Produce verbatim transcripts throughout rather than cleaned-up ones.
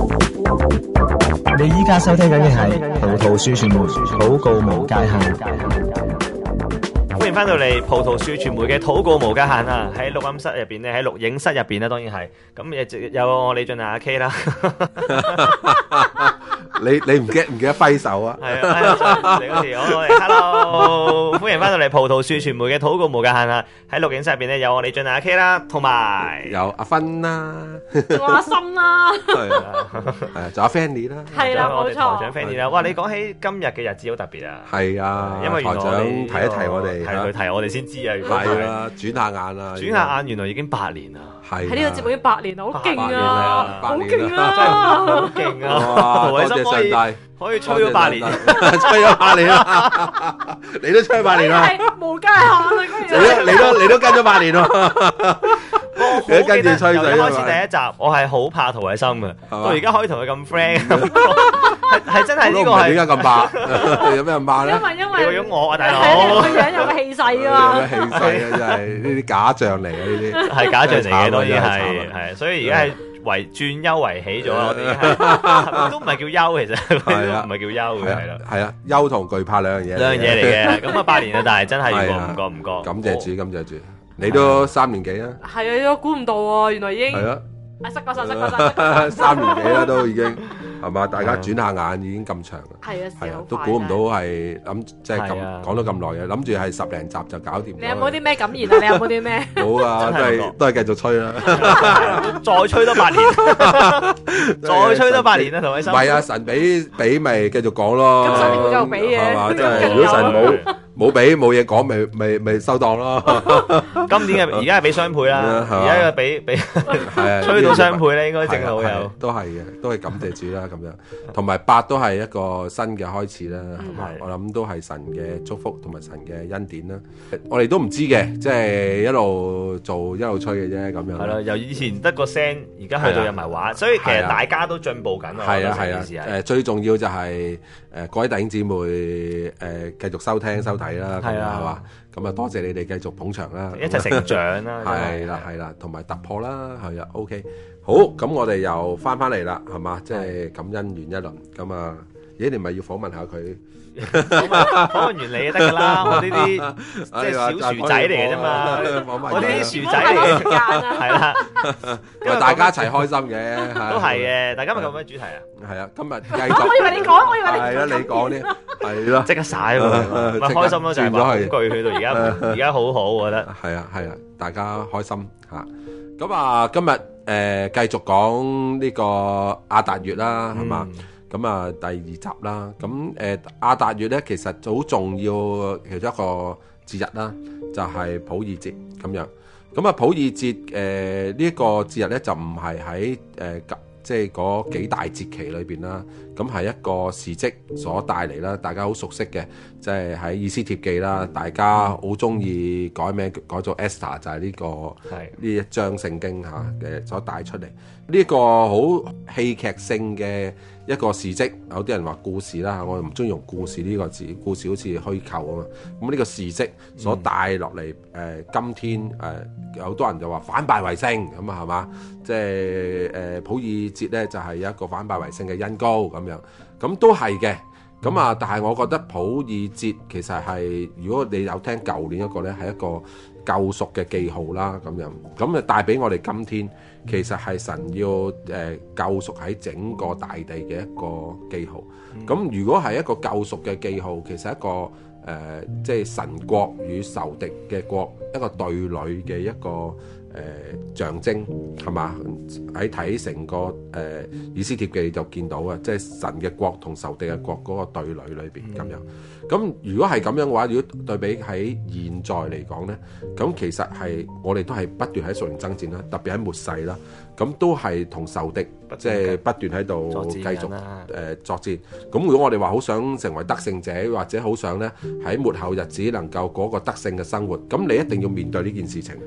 你依家收聽緊嘅係葡萄樹傳媒禱告無界限。 歡迎翻到嚟葡萄樹傳媒嘅禱告無界限啊！喺錄音室入邊咧，喺錄影室入邊咧，當然係咁，有我李俊阿 K 啦。 你你唔記唔記得揮手啊？ 係啊，嚟嗰時我我哋 Hello， 歡迎翻到嚟葡萄樹傳媒嘅禱告無界限啊！喺錄影室入邊咧，有我李俊阿 K 啦，同埋有阿芬啦， 仲有阿心啦， 係啊，係啊，仲有 Fanny 啦， 係啦，冇我哋台長錯。 Fanny 啦。哇，你講起今日嘅日子好特別啊！ 係啊， 因為原來台長你提一提我哋， 係佢提我哋先知啊。原來係啦，轉下眼啊， 轉下眼，原來已經八年啦。 係喺呢個節目已經八年啦，好勁八年啊啦， 好八年勁啦真係啊！ 好勁啊！ 哇，多陶偉森可以謝上帝， 可以吹咗八年， 吹咗八年啦，你都吹咗八年啦， 係無界限啊！ 你都你都你都跟咗八年喎。 我你跟住吹水由一開始係咪第一集，我係好怕陶偉森嘅， 嘛到而家可以同佢咁 friend，係係真係呢個係點解咁怕？有咩咁怕咧？ 因為因為你個樣我啊，大係啊，你佬個樣有個氣勢有啊嘛咩。氣勢啊！真係呢啲假象嚟嘅呢啲。 係假象嚟嘅，當然真係係慘啊係，所以而家係為轉憂為喜咗啦，我哋已經係都唔係叫憂，其實都係啊唔係叫憂嘅，係啦， 係啊，憂同懼怕兩樣嘢， 兩樣嘢嚟嘅。咁啊八年啦，但係真係係啊唔覺唔覺唔覺， 感謝主，感謝主，你都三年幾啦， 係啊，我估唔到喎，原來已經係啊， 啊塞個塞塞個塞塞個三年幾啦都已經係嘛？大家轉下眼已經咁長啦， 係啊， 係啊時好，快都估唔到係諗即係咁係啊講到咁耐嘅，諗住係十零集就搞掂咗。 你有冇啲咩感言啊？你有冇啲咩？ 冇啊？都真係唔覺係都係繼續吹啦。 再吹多八年，再吹多八年啦，陶偉森。 唔係啊，神俾俾咪繼續講咯。 咁神點會繼續俾嘅係嘛？即係繼續如果神有冇冇俾冇嘢講，咪咪咪收檔咯。 今年嘅而家係俾雙倍啦， 係嘛而家嘅俾俾係啊， 吹到雙倍咧，應該正到係啊係啊有。 都係嘅，都係感謝主啦咁樣。同埋八都係一個新嘅開始啦，係嘛？ 係我諗都係神嘅祝福同埋神嘅恩典啦。我哋都唔知嘅，即係一路做一路吹嘅啫咁樣。 係啦，由以前得個聲，而家去到有埋畫，所以其實大家都進步緊啊！ 係啊係啊， 我覺得成件事係誒最重要就係誒各位弟兄姊妹誒繼續收聽收睇啦，咁樣係啊係嘛？咁啊多謝你哋繼續捧場啦， 一齊成長啦。 係啦係啦，同埋突破啦，係啊 OK。好，咁我哋又翻翻嚟啦，係嘛？即係感恩完一輪，咁啊，咦？你咪要訪問下佢？ 訪問訪問完你就得㗎啦，我呢啲即係小薯仔嚟嘅啫嘛，我我呢啲薯仔嚟嘅， 時間啊！ 係啦， 喂，大家一齊開心嘅， 都係嘅。但係今日講咩主題啊？ 係啊，今日繼我續以為你講，我以為你係啦，你講呢？係咯， 即刻晒喎，咪開心咯，就係話恐懼去到而家，而家好好，我覺得。 係啊係啊，大家開心嚇。咁啊，今日誒繼續講呢個亞達月啦，係嘛？咁啊，第二集啦，咁誒亞達月咧，其實好重要其中一個節日啦，就係普爾節咁樣。咁啊，普爾節誒呢一個節日咧，就唔係喺誒即係嗰幾大節期裏邊啦，咁係一個時蹟所帶嚟啦，大家好熟悉嘅，即係喺以斯帖記啦，大家好中意改名改做 Esther，就係呢個係呢一章聖經嚇嘅所帶出嚟，呢個好戲劇性嘅一個事蹟，有啲人話故事啦，我唔中意用故事呢個字，故事好似虛構啊嘛。咁呢個事蹟所帶落嚟，誒、呃、今天誒有好多人就話反敗為勝咁啊，係嘛？即係誒普爾節咧就係、是、一個反敗為勝嘅恩膏咁樣，咁都係嘅。咁啊，但係我覺得普爾節其實係，如果你有聽舊年一個咧，係一個救贖嘅記號啦，咁樣，咁啊帶俾我哋今天，其實係神要誒、呃、救贖喺整個大地嘅一個記號。咁、嗯、如果係一個救贖嘅記號，其實一個誒、呃、即係神國與仇敵嘅國一個對壘嘅一個誒、呃、象徵，係嘛？喺睇成個誒、呃、以斯帖記就見到啊，即係神嘅國同仇敵嘅國嗰個對壘裏邊咁樣。咁如果係咁樣嘅話，如果對比喺現在嚟講呢，咁其實係我哋都係不斷喺屬靈爭戰啦，特別喺末世啦，咁都係同仇敵即係不斷喺度繼續誒、呃、作戰。咁如果我哋話好想成為得勝者，或者好想呢喺末後日子能夠過個得勝嘅生活，咁你一定要面對呢件事情。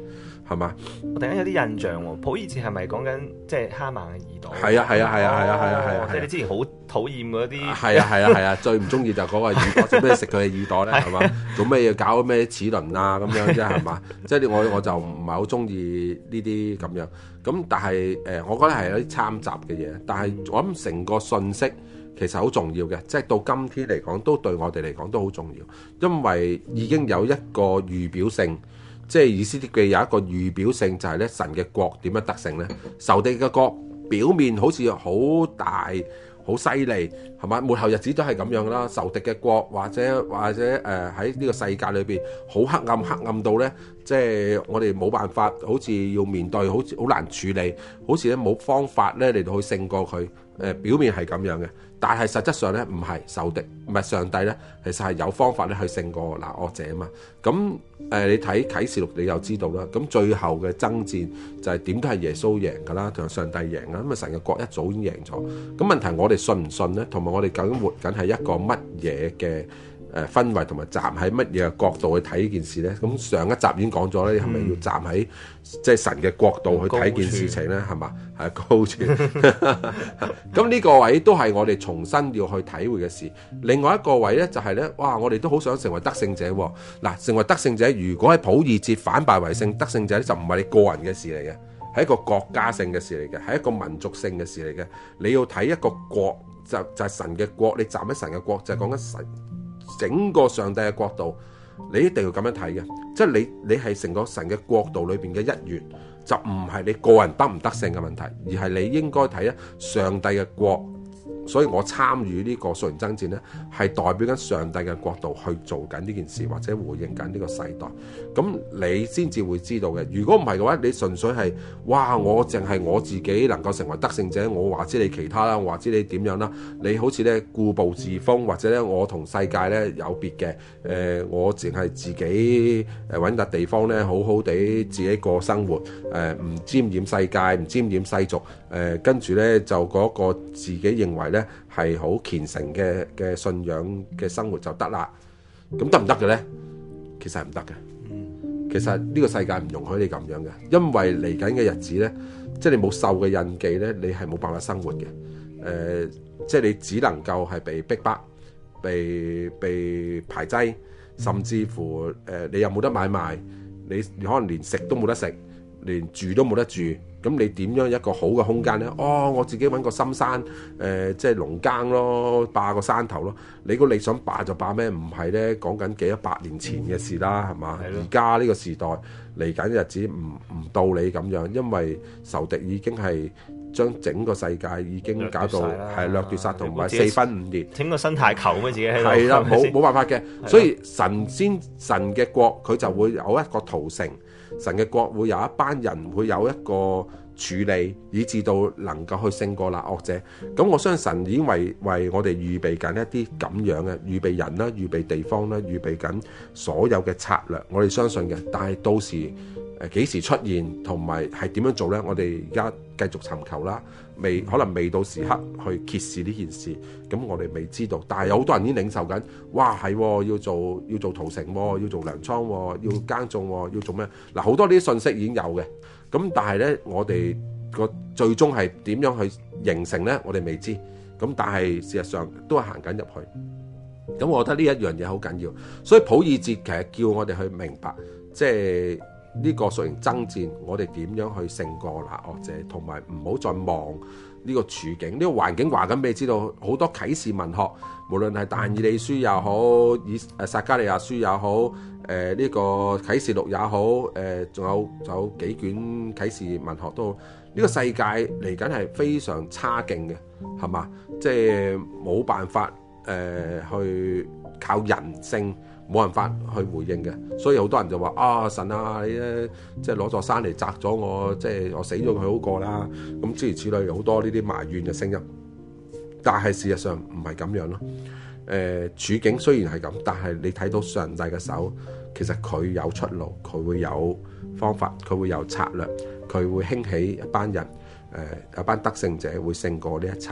係嘛？ 我突然間有啲印象喎，普爾節係咪講緊即係哈曼嘅耳朵？ 係啊係啊係啊係啊係啊係啊！ 即係你之前好討厭嗰啲。 係啊係啊係啊！最唔中意就嗰個耳朵，做咩食佢嘅耳朵咧？係嘛？做咩要搞咩齒輪啊咁樣啫？係嘛？即係我我就唔係好中意呢啲咁樣。咁但係誒、呃，我覺得係有啲參雜嘅嘢。但係我諗成個信息其實好重要嘅，即係到今天嚟講，都對我哋嚟講都好重要，因為已經有一個預表性。即係以斯帖記有一個預表性，就係咧神嘅國點樣得勝咧？仇敵嘅國表面好似好大、好犀利，係嘛？末後日子都係咁樣啦。仇敵嘅國或者或者誒喺呢個世界裏邊好黑暗，黑暗到咧，即係我哋冇辦法，好似要面對，好似好難處理，好似咧冇方法咧嚟到去勝過佢。誒表面係咁樣嘅，但係實質上咧唔係仇敵，唔係上帝咧，其實係有方法咧去勝過嗱惡者啊嘛。咁誒、呃、你睇啟示錄你又知道啦。咁最後嘅爭戰就係點都係耶穌贏㗎啦，同埋上帝贏啦。咁啊神嘅國一早已經贏咗。咁問題我哋信唔信咧？同埋我哋究竟活緊係一個乜嘢嘅誒氛圍，同埋站喺乜嘢角度去睇呢件事咧？咁上一集已經講咗咧，係咪要站喺即係神嘅角度去睇件事情咧？係嘛？係高處。咁呢個位都係我哋重新要去體會嘅事。另外一個位咧就係咧，哇！我哋都好想成為得勝者喎。嗱，成為得勝者，如果喺普爾節反敗為勝，得勝者咧就唔係你個人嘅事嚟嘅，係一個國家性嘅事嚟嘅，係一個民族性嘅事嚟嘅。你要睇一個國，就就係神嘅國，你站喺神嘅國，就係講緊神整個上帝嘅國度，你一定要咁樣睇嘅。即係你你係成個神嘅國度裏邊嘅一員。就唔係你個人得唔得勝嘅問題，而係你應該睇啊上帝嘅國。所以我參與呢個屬靈爭戰呢，係代表緊上帝嘅國度去做緊呢件事，或者回應緊呢個世代。咁你先至會知道嘅。如果唔係嘅話，你純粹係哇，我淨係我自己能夠成為得勝者，我話知你其他啦，我話知你點樣啦。你好似咧固步自封，或者咧我同世界咧有別嘅。誒、呃，我淨係自己誒揾笪地方咧，好好地自己過生活。誒、呃，唔沾染世界，唔沾染世俗。誒、呃，跟住咧就嗰個自己認為咧係好虔誠嘅嘅信仰嘅生活就得啦。咁得唔得嘅咧？其實係唔得嘅。其實呢個世界唔容許你咁樣嘅，因為嚟緊嘅日子咧，即係你冇受嘅印記咧，你係冇辦法生活嘅。誒、呃，即係你只能夠係被逼迫、被被排擠，甚至乎誒、呃，你又冇得買賣，你你可能連食都冇得食，連住都冇得住。咁你點樣一個好嘅空間呢？哦，我自己揾個深山，誒、呃，即係農耕咯，霸個山頭咯。你估你想霸就霸咩？唔係呢，講緊幾多百年前嘅事啦，係嘛？而家呢個時代嚟緊嘅日子唔唔到你咁樣，因為仇敵已經係將整個世界已經搞到係掠奪殺同埋四分五裂， 整個生態球咩自己喺度？ 係啦，冇冇辦法嘅。所以神先神嘅國佢就會有一個屠城。神嘅國會有一班人會有一個處理，以至到能夠去勝過那惡者。咁我相信神已經為為我哋預備緊一啲咁樣嘅預備人啦、預備地方啦、預備緊所有嘅策略。我哋相信嘅，但係到時誒幾時出現同埋係點樣做呢？我哋而家繼續尋求啦，未可能未到時刻去揭示呢件事。咁我哋未知道，但係有好多人已經領受緊。哇，係、哦、要做要做屠城、哦，要做糧倉、哦，要耕種、哦，要做咩？嗱，好多呢啲信息已經有嘅。咁但係呢，我哋個最終係點樣去形成呢？我哋未知。咁但係事實上都係行緊入去。咁我覺得呢一樣嘢好緊要。所以普爾節其實叫我哋去明白，即係呢個屬靈爭戰，我哋點樣去勝過那惡者，同埋唔好再望呢個處境，呢、這個環境話緊俾你知道，好多啟示文學，無論係但以理書又好，以誒撒迦利亞書也好，誒、呃、呢、這個啟示錄也好，誒、呃、仲有仲有幾卷啟示文學都好，呢、這個世界嚟緊係非常差勁嘅，係嘛？即係冇辦法誒、呃、去靠人性。冇辦法去回應嘅，所以好多人就話啊，神啊，你咧即係攞座山嚟砸咗我，即係我死咗佢好過啦。咁諸如此類，好多呢啲埋怨嘅聲音。但係事實上唔係咁樣咯。誒、呃、處境雖然係咁，但係你睇到上帝嘅手，其實佢有出路，佢會有方法，佢會有策略，佢會興起一班人，誒、呃、一班得勝者會勝過呢一切。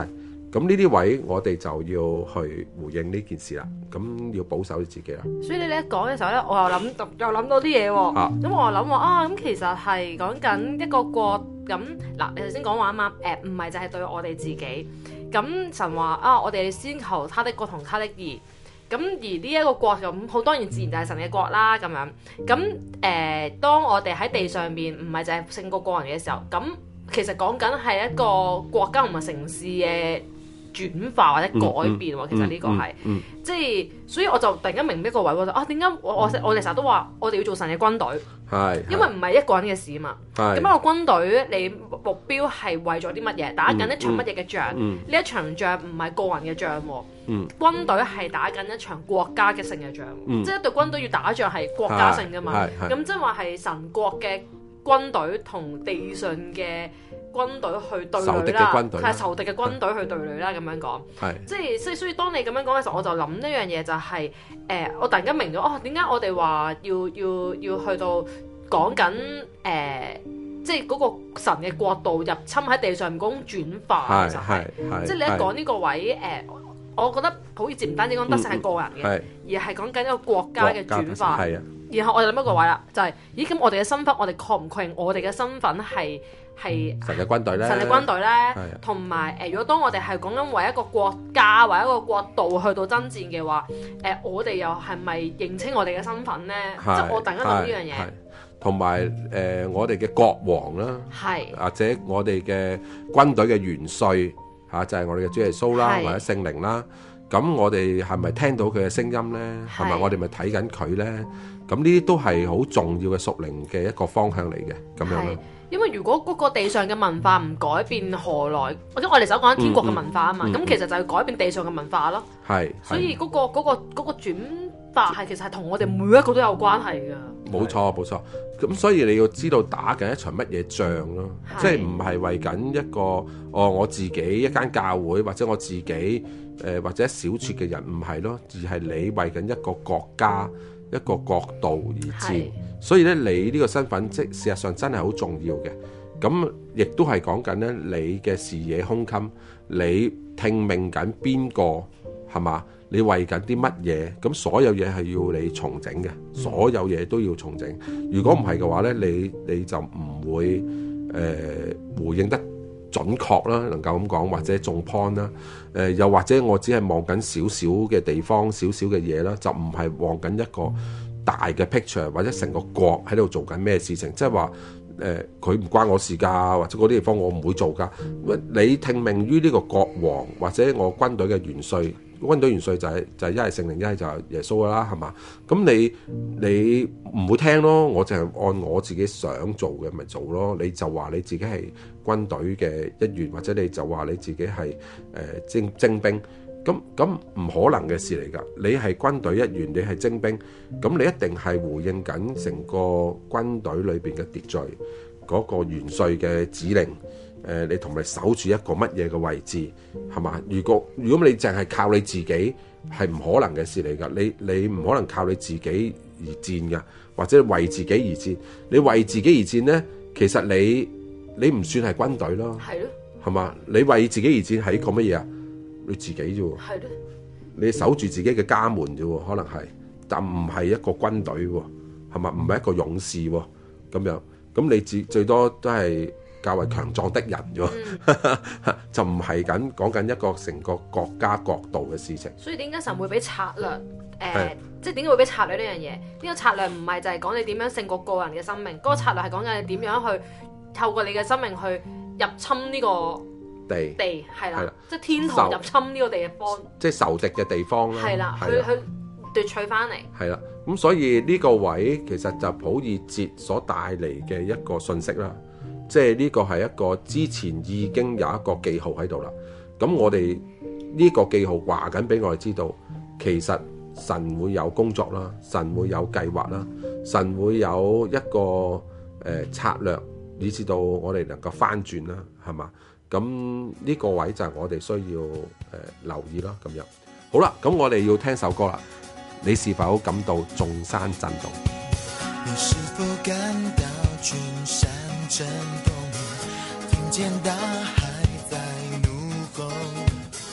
咁呢啲位我哋就要去回應呢件事啦，咁要保守自己啦。 所以你一講嘅時候咧，我又諗又諗到啲嘢喎。咁、 啊、 我又諗話啊，咁其實係講緊一個國咁嗱，你頭先講話啊嘛，誒唔係就係對我哋自己。咁神話啊，我哋先求他的國同他的義。咁而呢一個國咁好，當然自然就係神嘅國啦。咁樣咁誒、呃，當我哋喺地上面唔係就係勝過個人嘅時候，咁其實講緊係一個國家同埋城市嘅轉化或者改變喎。嗯嗯、其實呢個係、嗯嗯、即係，所以我就突然間明呢個位，我就啊點解我我我哋成日都話我哋要做神嘅軍隊，係因為唔係一個人嘅事啊嘛。咁一個軍隊，你目標係為咗啲乜嘢？打緊一場乜嘢嘅仗？呢、嗯嗯、一場仗唔係個人嘅仗喎。嗯、軍隊係打緊一場國家嘅勝嘅仗，嗯、即係一隊軍隊要打仗係國家性噶嘛。咁即係話係神國嘅軍隊同地上嘅軍隊去對壘啦，係仇敵嘅軍隊去對壘啦。咁樣講，即係所以所以當你咁樣講嘅時候，我就諗一樣嘢就係、是、誒、呃，我突然間明咗哦，點解我哋話要要要去到講緊誒，即係嗰個神嘅國度入侵喺地上嗰種轉化，其實係即係你一講呢個位誒。呃我覺得好似唔單止講得勝係個人嘅，嗯、而係講緊一個國家嘅轉化。係啊，然後我就諗一個位啦，就係、是、咦咁我哋嘅身份，我哋確唔確認我哋嘅身份係係神嘅軍隊咧？ 神嘅軍隊咧，同埋誒，如果當我哋係講緊為一個國家或一個國度去到爭戰嘅話，誒、呃，我哋又係咪認清我哋嘅身份咧？即係我突然間諗呢樣嘢。 同埋誒，我哋嘅國王啦，係或者我哋嘅軍隊嘅元帥。嚇、啊、就係、是、我哋嘅主耶穌啦，或者聖靈啦。咁我哋係咪聽到佢嘅聲音咧？係咪我哋咪睇緊佢咧？咁呢啲都係好重要嘅屬靈嘅一個方向嚟嘅，咁樣咯。 因為如果嗰個地上嘅文化唔改變，何來？或者我哋想講緊天國嘅文化啊嘛。咁、嗯嗯、其實就係改變地上嘅文化咯。係。所以嗰、嗰個嗰、嗰個嗰個轉化係其實係同我哋每一個都有關係㗎。冇錯冇錯。咁所以你要知道打緊一場乜嘢仗咯，即係唔係為緊一個哦我自己一間教會或者我自己誒、呃、或者小撮嘅人唔係咯，而係你為緊一個國家一個國度而戰。所以咧你呢個身份即事實上真係好重要嘅。咁亦都係講緊咧你嘅視野胸襟，你聽命緊邊個係嘛？你為緊啲乜嘢？咁所有嘢係要你重整嘅，所有嘢都要重整。如果唔係嘅話咧，你你就唔會誒、呃、回應得準確啦，能夠咁講，或者中 point 啦。誒、呃、又或者我只係望緊少少嘅地方，少少嘅嘢啦，就唔係望緊一個大嘅 picture，或者成個國喺度做緊咩事情。即係話誒佢唔關我事㗎，或者嗰啲地方我唔會做㗎。你聽命於呢個國王或者我軍隊嘅元帥。軍隊元帥就係、是、就係一係聖靈，一係就係耶穌啦，係嘛？咁你你唔會聽咯，我就係按我自己想做嘅咪做咯。你就話你自己係軍隊嘅一員，或者你就話你自己係誒徵徵兵，咁咁唔可能嘅事嚟㗎。你係軍隊一員，你係徵兵，咁你一定係回應緊成個軍隊裏邊嘅秩序，嗰、那個元帥嘅指令。誒、呃，你同埋守住一個乜嘢嘅位置係嘛？如果如果你淨係靠你自己，係唔可能嘅事嚟㗎。你你唔可能靠你自己而戰㗎，或者為自己而戰。你為自己而戰咧，其實你你唔算係軍隊咯，係咯，係嘛？你為自己而戰係一個乜嘢啊？你自己啫喎，係咯，你守住自己嘅家門啫喎，可能係，但唔係一個軍隊喎，係嘛？唔係一個勇士喎，咁樣咁你最最多都係較為強壯的人啫，嗯、就唔係緊講緊一個成個國家國度嘅事情。所以點解神會俾策略？誒、呃，即係點解會俾策略呢樣嘢？呢、呢個策略唔係就係講你點樣勝過個人嘅生命，嗰、嗰個策略係講緊你點樣去透過你嘅生命去入侵呢個地地係啦，即係天堂入侵呢個地方，即係仇敵嘅地方啦。係啦，去去奪取翻嚟。係啦，咁所以呢個位其實就普爾節所帶嚟嘅一個信息啦。即係呢個係一個之前已經有一個記號喺度啦。咁我哋呢個記號話緊俾我哋知道，其實神會有工作啦，神會有計劃啦，神會有一個誒、呃、策略，以至到我哋能夠翻轉啦，係嘛？咁呢個位就係我哋需要誒、呃、留意啦。咁樣好啦，咁我哋要聽首歌啦。你是否感到眾山震動？你是否感到群山震動，聽見大海在怒吼，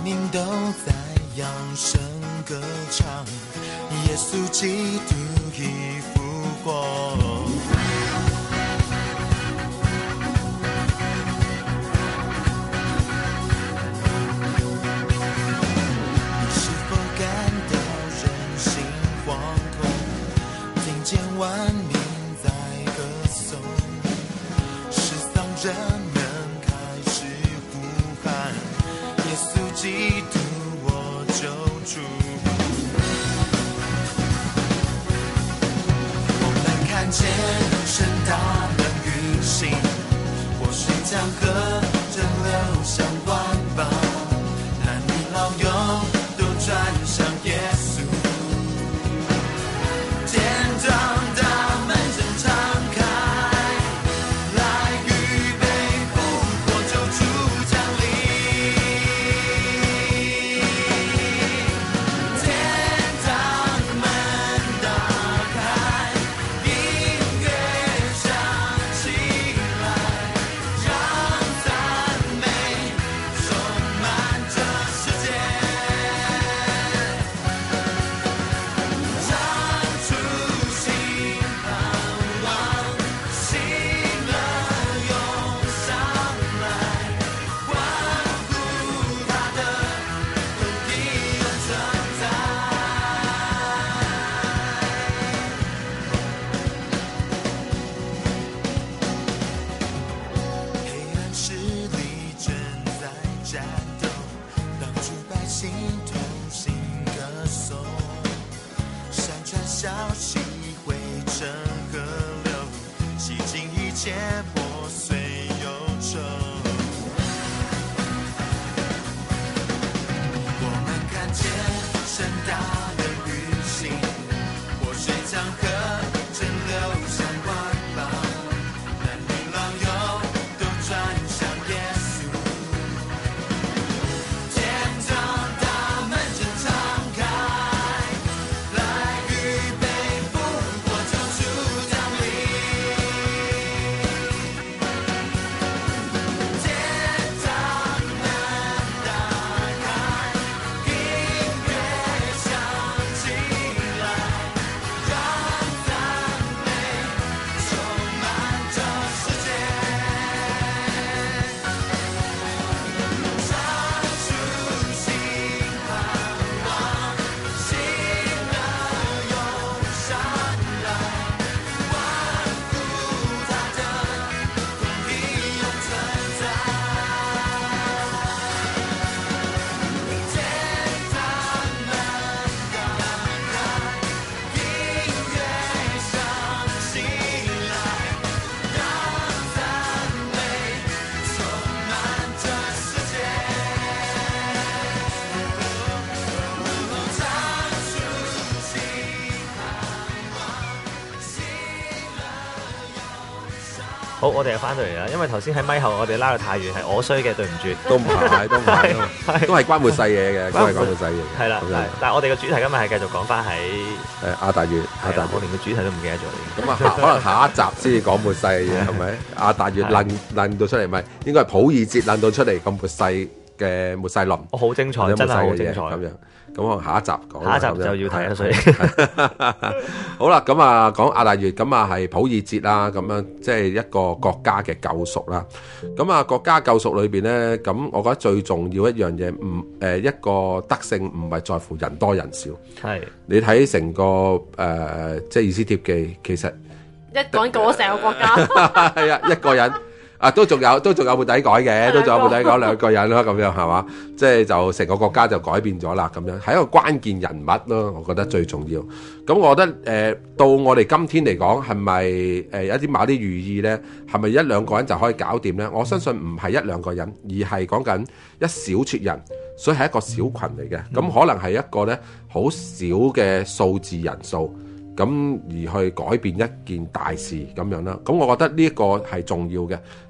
命都在扬声歌唱，耶稣基督已复活。你是否感到人心惶恐，听见万民在歌颂，世上人们开始呼喊，耶稣基督我救主。我们看见神大能运行，活水江河正流向万邦，男女老幼都转向耶稣，天堂大门正敞开，来预备复活救主降临，天堂门打开，音乐响起来，让赞美充满这世界，唱出新盼望，喜乐涌上来，欢呼他的公义永存在。黑暗势力正在战斗，帮助百姓同心歌颂，山川消息汇成河流，洗净一切破碎忧愁。我们看见神大能运行，活水江河正流向万邦，男女老幼都转向耶稣，天堂大门正敞开，来预备复活救主降临，天堂门打开，音乐响起来，让赞美充满这世界，唱出新盼望，喜乐涌上来，欢呼他的公义永存在，天堂门打开，音乐响起来，让赞美充满这世界，唱出新盼望，喜乐涌上。 好，我哋又翻到嚟啦，因為頭先喺咪後我哋拉到太遠，係我衰嘅，對唔住。 都唔係，都唔係， 係都係關末世嘢嘅，都係關末世嘢嘅。 係啦， 咁樣但但係我哋嘅主題今日係繼續講翻喺誒亞達月，亞達月。 係啦我連個主題都唔記得咗已經。 咁啊，下可能下一集先至講末世嘅嘢，係咪？亞達月論論到出嚟，咪應該係普爾節論到出嚟咁末世嘅末世論， 我好精彩， 或者真係好末世嘅嘢精彩。 咁樣。咁可能下一集講啦。 下一集就要睇啦， 咁樣所以好啦，咁啊講亞達月，咁啊係普爾節啦，咁樣即係一個國家嘅救贖啦。咁啊國家救贖裏邊咧，咁我覺得最重要一樣嘢，唔誒一個德性唔係在乎人多人少。 係你睇成個誒、呃、即係以斯帖記，其實一講過成個國家， 係啊一個人。啊，都仲有，都仲有冇底改嘅，都仲有冇底改兩個人啦，咁樣係嘛？即係就成個國家就改變咗啦，咁樣係一個關鍵人物咯，我覺得最重要。咁我覺得誒、呃，到我哋今天嚟講，係咪誒一啲某啲寓意咧？係咪一兩個人就可以搞掂咧？我相信唔係一兩個人，而係講緊一小撮人，所以係一個小群嚟嘅。咁、嗯、可能係一個咧好少嘅數字人數。咁而去改變一件大事咁樣啦，咁我覺得呢一個係重要嘅。誒、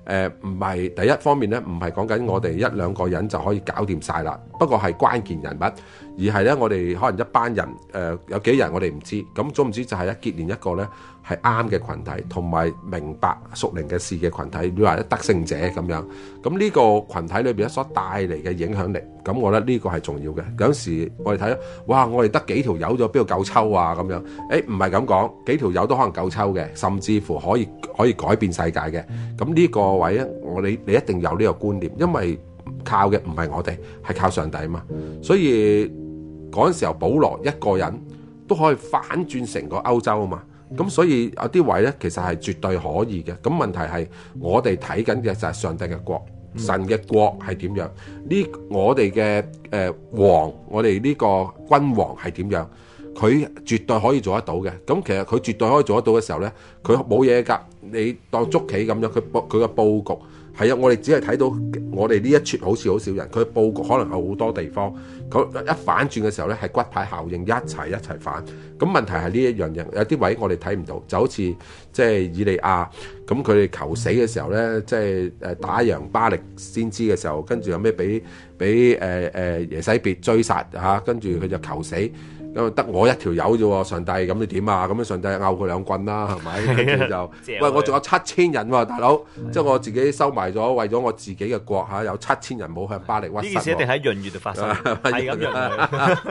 誒唔係第一方面咧，唔係講緊我哋一兩個人就可以搞掂晒啦。不過係關鍵人物，而係咧我哋可能一班人誒、呃、有幾人我哋唔知，咁總唔知就係一結連一個咧係啱嘅群體，同埋明白屬靈嘅事嘅群體，你話一得勝者咁樣。咁呢個群體裏邊咧所帶嚟嘅影響力，咁我覺得呢個係重要嘅。有時我哋睇，哇！我哋得幾條友咗，邊度夠抽啊？咁樣，誒唔係咁講，幾條友都可能夠抽嘅，甚至乎可以可以改變世界嘅。咁呢個位咧，我哋你一定有呢個觀念，因為靠嘅唔係我哋，係靠上帝啊嘛。所以嗰陣時候，保羅一個人都可以反轉成個歐洲啊嘛。咁所以有啲位咧，其實係絕對可以嘅。咁問題係我哋睇緊嘅就係上帝嘅國，神嘅國係點樣？呢我哋嘅誒王，我哋呢個君王係點樣？佢絕對可以做得到嘅。咁其實佢絕對可以做得到嘅時候咧，佢冇嘢㗎。你當捉棋咁樣，佢佈佢嘅佈局係啊，我哋只係睇到我哋呢一撮好似好少人，佢佈局可能有好多地方。佢一反轉嘅時候咧，係骨牌效應一齊一齊反。咁問題係呢一樣嘢，有啲位我哋睇唔到，就好似即係以利亞咁，佢哋求死嘅時候咧，即係誒打贏巴力先知嘅時候，跟住有咩俾俾誒誒耶洗別追殺嚇，跟住佢就求死。咁得我一條友啫喎，上帝咁你點啊？咁樣上帝拗佢兩棍啦，係咪？跟住就喂，我仲有七千人喎，大佬，即係我自己收埋咗，為咗我自己嘅國嚇，有七千人冇向巴力屈膝。 呢件事一定喺閏月度發生，係咁樣。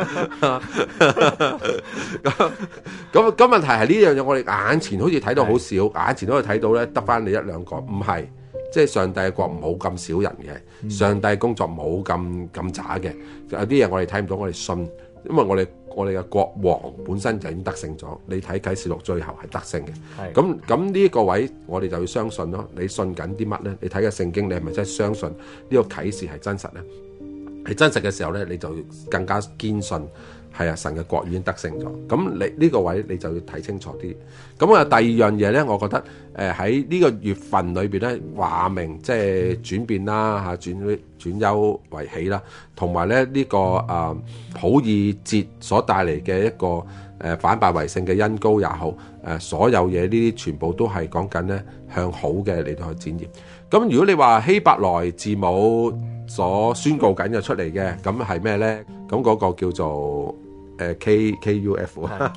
咁咁咁問題係呢樣嘢，我哋眼前好似睇到好少，眼前都可以睇到咧，得翻你一兩個，唔係，即係上帝嘅國冇咁少人嘅，上帝工作冇咁咁渣嘅，有啲嘢我哋睇唔到，我哋信。因為我哋我哋嘅國王本身就已經得勝咗，你睇啟示錄最後係得勝嘅。咁咁呢個位我哋就要相信咯。你信緊啲乜咧？你睇嘅聖經，你係咪真係相信呢個啟示係真實咧？係真實嘅時候咧，你就更加堅信係啊，神嘅國已經得勝咗。咁你呢個位你就要睇清楚啲。咁啊，第二樣嘢咧，我覺得誒喺呢個月份裏邊咧，話明即係轉變啦嚇，轉轉憂為喜啦，同埋咧呢個啊普爾節所帶嚟嘅一個誒反敗為勝嘅恩膏也好，誒所有嘢呢啲全部都係講緊咧向好嘅嚟到去展現。咁如果你話希伯來字母所宣告緊嘅出嚟嘅，咁係咩咧？咁嗰個叫做誒 K K U F 啊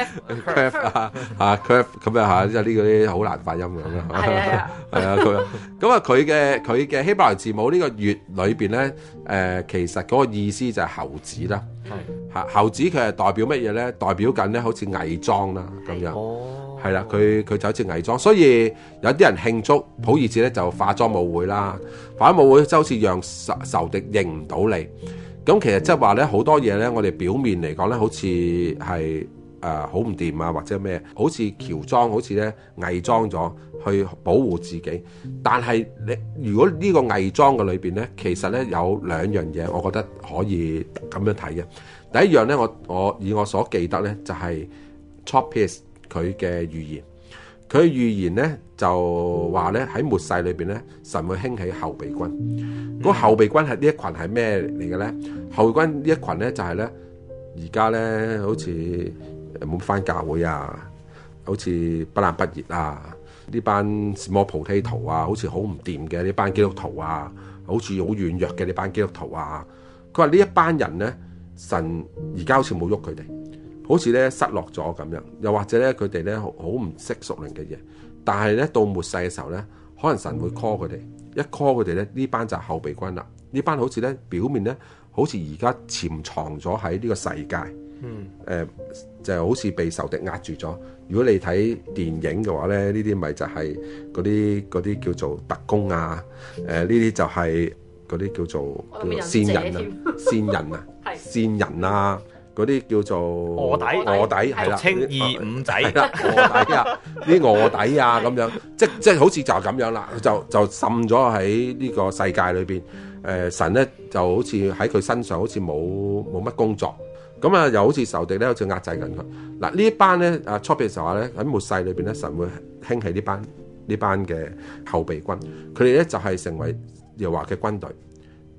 curve 啊啊 curve 咁啊嚇，即係呢個啲好難發音咁樣。係啊係啊，佢咁啊佢嘅佢嘅希伯來字母呢個月裏邊咧誒，其實嗰個意思就係猴子啦。係嚇猴子佢係代表乜嘢咧？代表緊咧好似偽裝啦咁樣。哦，係啦，佢佢就好似偽裝，所以有啲人慶祝普爾節咧就化妝舞會啦，化妝舞會就好似讓仇仇敵認唔到你。咁其實即係話咧，好多嘢咧，我哋表面嚟講咧，好似係誒好唔掂啊，或者咩，好似喬裝，好似咧偽裝咗去保護自己。但係你如果呢個偽裝嘅裏邊咧，其實咧有兩樣嘢，我覺得可以咁樣睇嘅。第一樣咧，我我以我所記得咧，就係 Tropius 佢嘅預言。佢嘅預言咧就話咧喺末世裏邊咧，神會興起後備軍。嗰、嗯、後備軍係呢一群係咩嚟嘅咧？後備軍呢一群咧就係咧而家咧好似冇返教會啊，好似不冷不熱啊，呢班 small potato 啊，好似好唔掂嘅呢班基督徒啊，好似好軟弱嘅呢班基督徒啊。佢話呢一班人咧，神而家好似冇喐佢哋。好似咧失落咗咁樣，又或者咧佢哋咧好唔識屬靈嘅嘢，但係咧到末世嘅時候咧，可能神會 call 佢哋，一 call 佢哋咧呢班就係後備軍啦。呢班好似咧表面咧好似而家潛藏咗喺呢個世界，嗯，誒、呃、就好似被仇敵壓住咗。如果你睇電影嘅話咧，呢啲咪就係嗰啲嗰啲叫做特工啊，誒呢啲就係嗰啲叫做線人啊，線人啊，線人啊。嗰啲叫做臥底， 臥底係啦， 稱二五仔啦，臥底啊，啲臥底啊咁樣，即即係好似就咁樣啦，就就滲咗喺呢個世界裏邊。誒、呃、神咧就好似喺佢身上好似冇冇乜工作，咁啊又好似仇敵咧好似壓制緊佢。嗱呢一班咧啊 Tropius 嘅時候話咧喺末世裏邊咧，神會興起呢班呢班嘅後備軍，佢哋咧就係、是、成為耶和華嘅軍隊。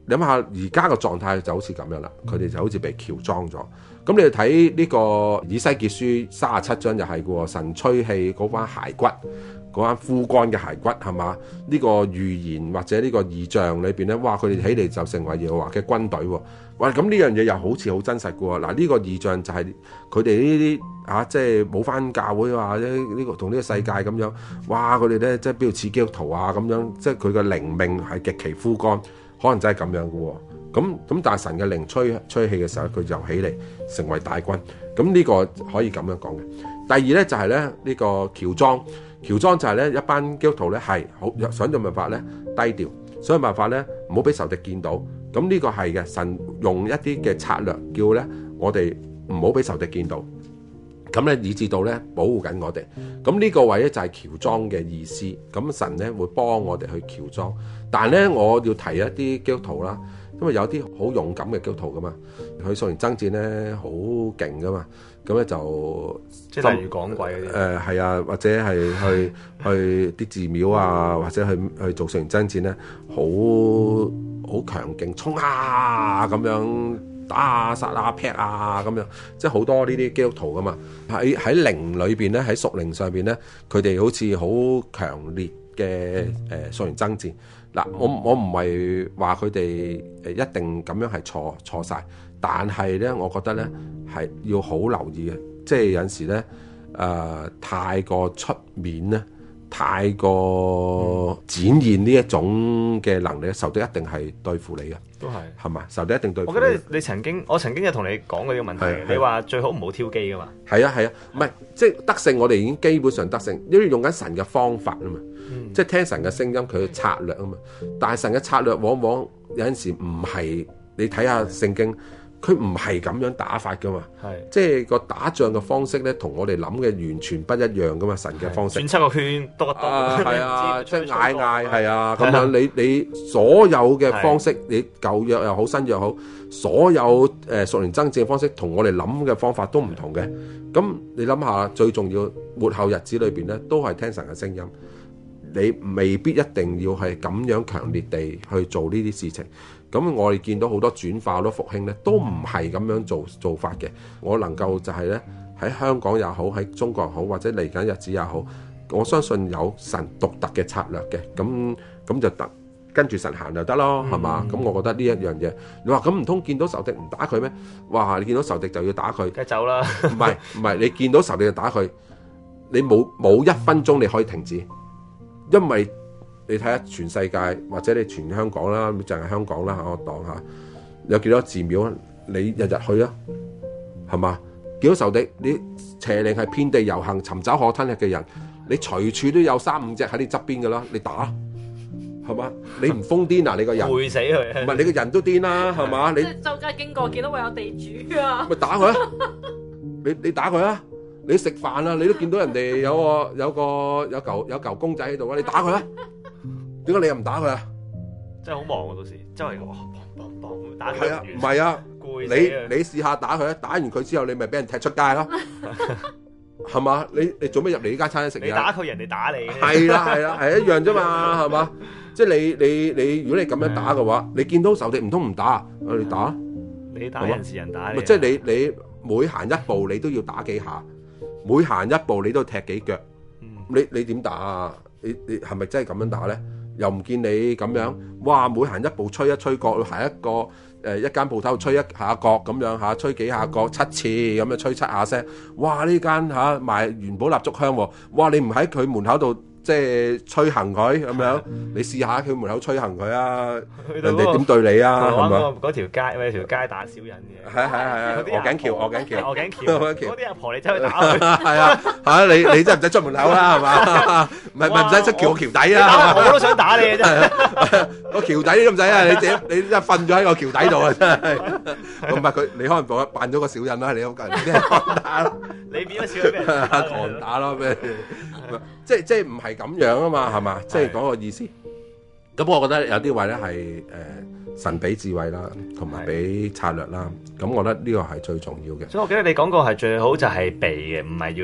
你諗下而家個狀態就好似咁樣啦，佢哋就好似被喬裝咗。咁你睇呢個以西結書三十七章就係嘅喎，神吹氣嗰班骸骨，嗰班枯乾嘅骸骨係嘛？呢、呢個預言或者呢個異象裏邊咧，哇！佢哋起嚟就成為耶和華嘅軍隊喎。哇！咁呢樣嘢又好似好真實嘅喎。嗱，呢個異象就係佢哋呢啲啊，即係冇返教會啊，或者呢個同呢個世界咁樣。哇！佢哋咧即係邊度似基督徒啊咁樣，即係佢嘅靈命係極其枯乾，可能真係咁樣嘅喎。咁咁，但係神嘅靈吹吹氣嘅時候，佢就起嚟成為大軍。咁呢個可以咁樣講嘅。第二咧就係咧呢個喬裝，喬裝就係咧一班基督徒咧係好想盡辦法咧低調，想盡辦法咧唔好俾仇敵見到。咁呢個係嘅，神用一啲嘅策略叫咧我哋唔好俾仇敵見到。咁咧以至到咧保護緊我哋。咁呢個位咧就係喬裝嘅意思。咁神咧會幫我哋去喬裝。但係咧我要提一啲基督徒啦。因為有啲好勇敢嘅基督徒噶嘛，佢雖然爭戰咧好勁噶嘛，咁咧就即係例如講鬼嗰啲， 誒係啊，或者係去去啲寺廟啊，或者去去做雖然爭戰咧，好好強勁，衝啊咁樣打啊殺啊劈啊咁樣，即係好多呢啲基督徒噶嘛，喺喺靈裏邊咧，喺屬靈上邊咧，佢哋好似好強烈嘅誒雖然爭戰。嗱，我我唔係話佢哋誒一定咁樣係錯錯晒，但係咧，我覺得咧係要好留意嘅，即係有陣時咧誒、呃、太過出面咧，太過展現呢一種嘅能力，仇敵一定係對付你嘅， 都係係嘛？仇敵一定對付你。 我覺得你曾經，我曾經有同你講過呢個問題，你話最好唔好挑機噶嘛。 係啊係啊，唔係即係得勝，我哋已經基本上得勝，因為用緊神嘅方法啊嘛。嗯、即係聽神嘅聲音，佢嘅策略啊嘛。但係神嘅策略往往有陣時唔係，你睇下聖經，佢唔係咁樣打法噶嘛。係，即係個打仗嘅方式咧，同我哋諗嘅完全不一樣噶嘛。神嘅方式， 轉七個圈，篤一篤， 係啊，即係嗌嗌，係啊，咁樣你你所有嘅方式，你舊約又好，新約又好，所有誒屬靈爭戰嘅方式，同我哋諗嘅方法都唔同嘅。咁你諗下，最重要末後日子裏邊咧，都係聽神嘅聲音。你未必一定要係咁樣強烈地去做呢啲事情。咁我哋見到好多轉化、好多復興咧，都唔係咁樣做做法嘅。我能夠就係咧喺香港也好，喺中國也好，或者嚟緊日子也好，我相信有神獨特嘅策略嘅。咁咁就得跟住神行就得咯，係嘛？咁、嗯、我覺得呢一樣嘢，你話咁唔通見到仇敵唔打佢咩？哇！你見到仇敵就要打佢， 梗係走啦。 唔係唔係，你見到仇敵就打佢，你冇冇一分鐘你可以停止。因為你睇下全世界或者你全香港啦，淨係香港啦嚇，我當下有幾多寺廟，你日日去啊，係嘛？見到仇敵，你邪靈係遍地遊行，尋找可吞吃嘅人，你隨處都有三五隻喺你側邊噶啦，你打係嘛？你唔瘋癲啊？你個人攰死佢， 唔係你個人都癲啦，係嘛？你周街經過見到會有地主啊， 咪打佢啊！你你打佢啊！你食飯啦，你都見到人哋有個有個有嚿有嚿公仔喺度啊！你打佢啊！點解你又唔打佢啊？ 真係好忙啊！到時周圍個砰砰砰打佢， 係啊，唔係啊， 攰死你你試下打佢啊！打完佢之後，你咪俾人踢出街咯，係嘛？你你做咩入嚟呢間餐廳食嘢？ 你打佢，人哋打你。 係啦係啦，係一樣啫嘛，係嘛？即係你你你，如果你咁樣打嘅話，你見到仇敵唔通唔打啊？你打， 你打人是人打你。 即係你你每行一步，你都要打幾下。每行一步你都踢幾腳，嗯、你你點打啊？你你係咪真係咁樣打咧？又唔見你咁樣，哇！每行一步吹一吹角，行一個誒、呃、一間鋪頭吹一下角咁樣嚇，吹幾下角七次咁樣吹七下聲，哇！呢間嚇賣元寶蠟燭香喎，哇！你唔喺佢門口度即係吹行佢咁樣，你試下佢門口吹行佢啊！人哋點對你啊？係咪？ 嗰條街咪條街打小人嘅， 係係係，鵝頸橋鵝頸橋鵝頸橋嗰啲阿婆你走去打佢， 係啊嚇你你真係唔使出門口啦係嘛？唔係唔係唔使出橋個橋底啦， 我都想打你啊真係， 個橋底都唔使啊！你自己你真係瞓咗喺個橋底度啊真係，唔係佢你可能扮扮咗個小人啦，你好近啲人狂打， 你變咗小人咩？ 狂打咯咩？即係即係唔係咁樣啊嘛係嘛？即係嗰個意思。咁我覺得有啲位咧係誒神俾智慧啦，同埋俾策略啦。咁我覺得呢個係最重要嘅。 所以我記得你講過係最好就係避嘅，唔係要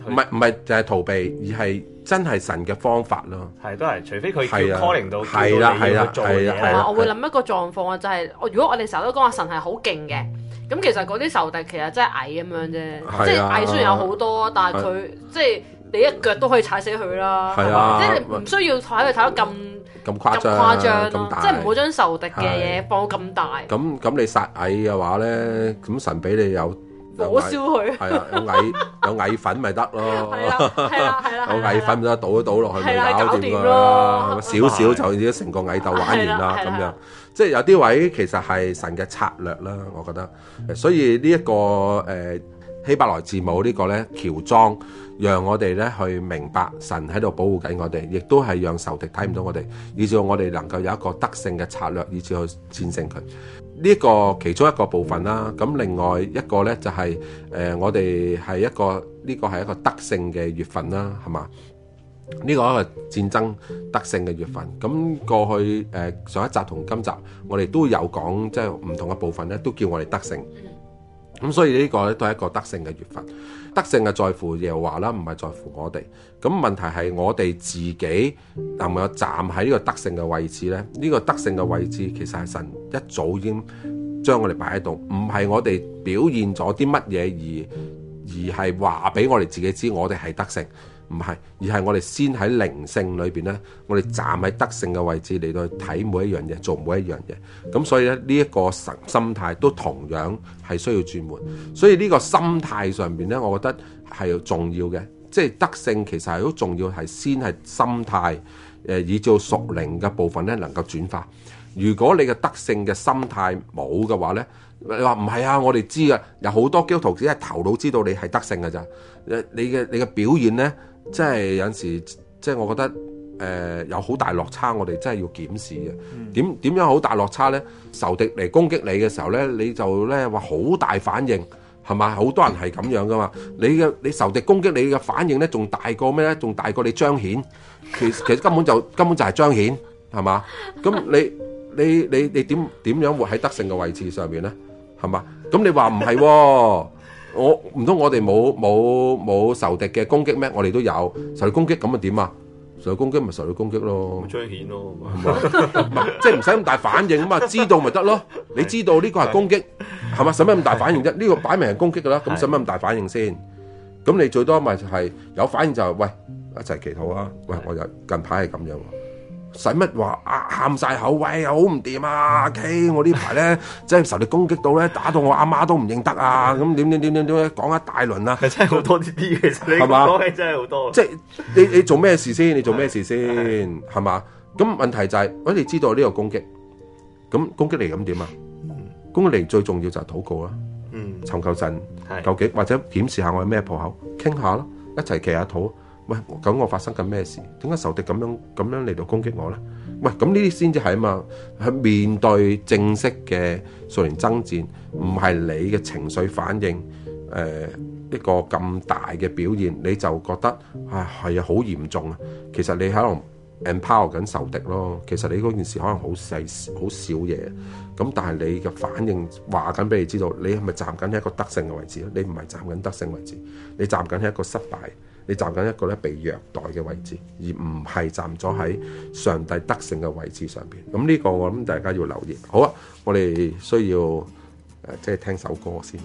唔係唔係就係逃避，而係真係神嘅方法咯。 係都係，除非佢叫係啊 calling 到係啦叫到你要去做嘅嘢啦。 係啦係啦我會諗一個狀況啊，就係、我如果我哋成日都講話神係好勁嘅，咁其實嗰啲仇敵其實真係矮咁樣啫， 係啊即係矮雖然有好多，但係佢即係你一腳都可以踩死佢啦， 係啊即係你唔需要睇佢睇得咁咁誇張咁誇張咯， 咁大即係唔好將仇敵嘅嘢放到咁大， 咁咁你殺蟻嘅話咧，咁神俾你有火燒佢， 係啊，有蟻有蟻粉咪得咯， 係啦係啦係啦， 有蟻粉咪得倒一倒落去咪係啦搞掂搞掂㗎咯啦，少少就已經成個蟻鬥玩完啦咁樣係啦係啦。 即係有啲位其實係神嘅策略啦，我覺得。所以呢、這、一個誒、呃、希伯來字母呢個咧喬裝，讓我哋咧去明白神喺度保護緊我哋，亦都係讓仇敵睇唔到我哋，以至我哋能夠有一個得勝嘅策略，以至去戰勝佢。呢、這個其中一個部分啦。咁另外一個咧就係、是、誒、呃、我哋係一個呢、這個係一個得勝嘅月份啦，係嘛？呢個係一個戰爭得勝嘅月份，咁過去誒、呃、上一集同今集我哋都有講，即係唔同嘅部分咧，都叫我哋得勝。咁所以呢個咧都係一個得勝嘅月份，得勝係在乎耶和華啦，唔係在乎我哋。咁問題係我哋自己能唔能夠站喺呢個得勝嘅位置咧？呢、呢個得勝嘅位置其實係神一早已經將我哋擺喺度，唔係我哋表現咗啲乜嘢而而係話俾我哋自己知，我哋係得勝。唔係，而係我哋先喺靈性裏邊咧，我哋站喺得勝嘅位置嚟到去睇每一樣嘢，做每一樣嘢。咁所以咧，呢、這、一個神心態都同樣係需要轉換。所以呢個心態上邊咧，我覺得係重要嘅。即係得勝其實係好重要，係先係心態，誒以至到屬靈嘅部分咧能夠轉化。如果你嘅得勝嘅心態冇嘅話咧，你話唔係啊？我哋知啊，有好多基督徒只係頭腦知道你係得勝嘅咋。誒，你嘅你嘅表現咧。即係有陣時，即係我覺得誒、呃、有好大落差，我哋真係要檢視嘅。點點樣好大落差咧？仇敵嚟攻擊你嘅時候咧，你就咧話好大反應，係嘛？好多人係咁樣噶嘛。你嘅你仇敵攻擊你嘅反應咧，仲大過咩咧？仲大過你彰顯。其實其實根本就根本就係彰顯，係嘛？咁你你你你點點樣活喺得勝嘅位置上面咧？係嘛？咁你話唔係喎？我唔通我哋冇冇冇仇敵嘅攻擊咩？我哋都有仇敵攻擊，咁啊點啊？仇敵攻擊咪仇敵攻擊咯， 彰顯咯， 係嘛？即係唔使咁大反應啊嘛，知道咪得咯？你知道呢個係攻擊，係嘛？使乜咁大反應啫？呢個擺明係攻擊噶啦，咁使乜咁大反應先？咁你最多咪就係有反應就係喂一齊祈禱啊！喂，我又近排係咁樣。使乜話啊喊晒口，喂好唔掂啊 K， 我呢排咧即係受你攻擊到咧，打到我阿媽都唔認得啊！咁點點點點點講一大輪啊！ 係真係好多呢啲，其實你講起真係好多。 即係你你做咩事先？你做咩事先？係嘛？咁問題就係、是，我哋知道呢個攻擊，咁攻擊嚟咁點啊？攻擊嚟最重要就係禱告啦，嗯，尋求神究竟或者檢視下我係咩破口，傾下咯，一齊祈下禱。喂，咁我發生緊咩事？點解仇敵咁樣咁樣嚟到攻擊我咧？喂，咁呢啲先至係啊嘛，去面對正式嘅屬靈爭戰，唔係你嘅情緒反應，誒、呃、一個咁大嘅表現，你就覺得啊係啊好嚴重啊。其實你可能 empower 緊仇敵咯。其實你嗰件事可能好細好少嘢，咁但係你嘅反應話緊俾你知道，你係咪站緊喺一個得勝嘅位置咧？你唔係站緊得勝位置，你站緊喺一個失敗。你站緊一個咧被虐待嘅位置，而唔係站咗喺上帝得勝嘅位置上邊。咁呢個我諗大家要留意。好啊，我哋需要誒、呃，即係聽首歌先。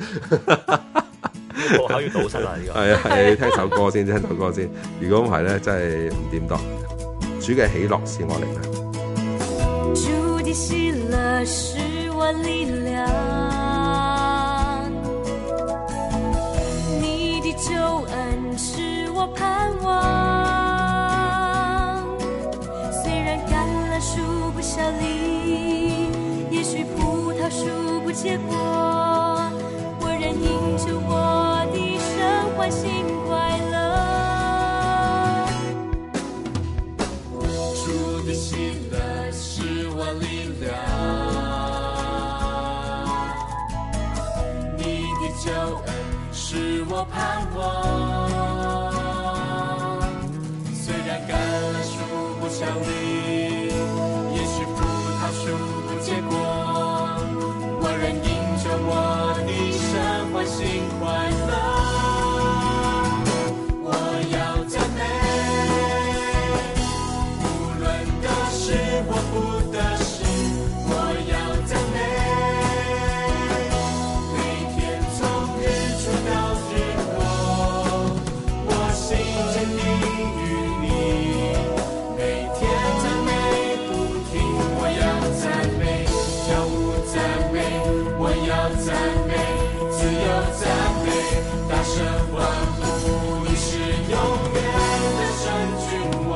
學校要堵塞啦，呢個係啊係，聽首歌先，聽首歌先。如果唔係咧，真係唔掂當。主嘅喜樂是我力量。 主的喜樂是我力量，你的救恩是我盼望。雖然橄欖樹不效力，也許葡萄樹不結果，我仍因着我的神歡欣快樂。 主的喜樂是我力量，你的救恩是我盼望。雖然橄欖樹不效力，也許葡萄樹不結果，我仍因着我的神歡欣快樂。 讚美，我要讚美，只有讚美，大聲歡呼，你是永遠的神君王。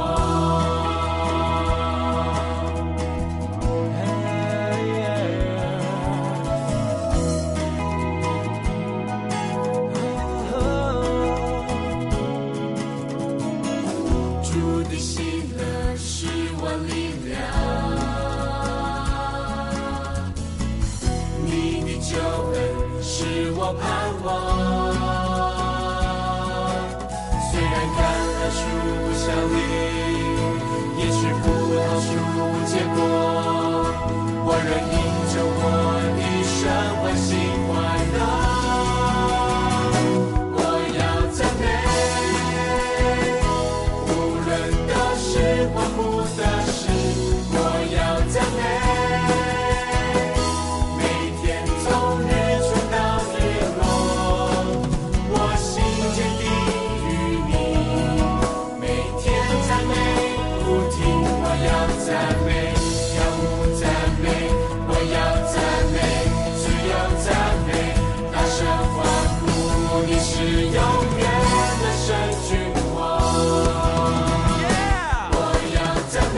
主的喜樂是我力量，你的救恩是我盼望。雖然看了樹不效力，也許葡萄樹不結果，我仍因着我的神歡喜快樂。我要讚美，無論都是歡呼的事，我要讚美。每天從日出到日落，我心堅定於你。每天讚美不停，我要讚美，要不讚美，我要讚美，只有讚美，大聲歡呼，你是永遠的神君王。我要讚美，